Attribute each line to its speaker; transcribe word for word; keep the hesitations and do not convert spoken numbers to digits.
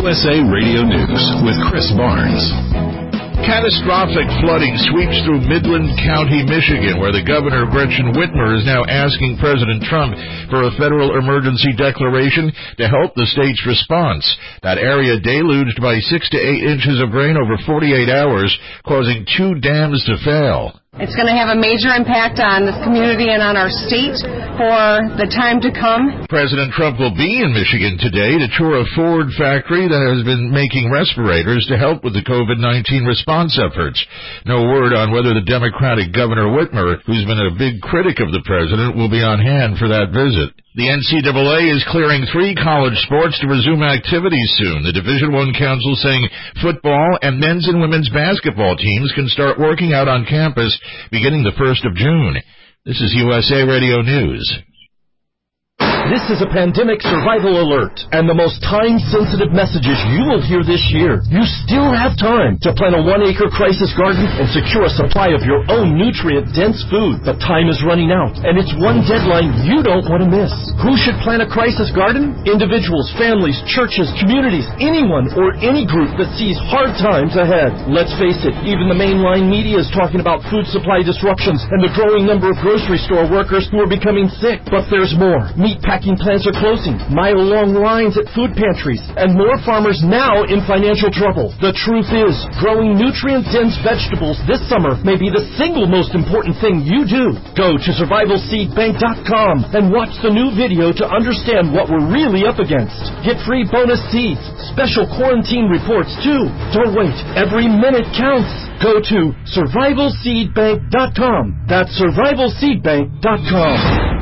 Speaker 1: S A Radio News with Chris Barnes. Catastrophic flooding sweeps through Midland County, Michigan, where the governor, Gretchen Whitmer, is now asking President Trump for a federal emergency declaration to help the state's response. That area deluged by six to eight inches of rain over forty-eight hours, causing two dams to fail.
Speaker 2: It's going to have a major impact on this community and on our state for the time to come.
Speaker 1: President Trump will be in Michigan today to tour a Ford factory that has been making respirators to help with the COVID nineteen response efforts. No word on whether the Democratic Governor Whitmer, who's been a big critic of the president, will be on hand for that visit. The N C double A is clearing three college sports to resume activities soon. The Division I Council saying football and men's and women's basketball teams can start working out on campus beginning the first of June. This is U S A Radio News.
Speaker 3: This is a pandemic survival alert and the most time-sensitive messages you will hear this year. You still have time to plant a one-acre crisis garden and secure a supply of your own nutrient-dense food. But time is running out, and it's one deadline you don't want to miss. Who should plant a crisis garden? Individuals, families, churches, communities, anyone or any group that sees hard times ahead. Let's face it, even the mainline media is talking about food supply disruptions and the growing number of grocery store workers who are becoming sick. But there's more. Meat packing plants are closing, mile-long lines at food pantries, and more farmers now in financial trouble. The truth is, growing nutrient-dense vegetables this summer may be the single most important thing you do. Go to survival seed bank dot com and watch the new video to understand what we're really up against. Get free bonus seeds, special quarantine reports too. Don't wait. Every minute counts. Go to survival seed bank dot com. That's survival seed bank dot com.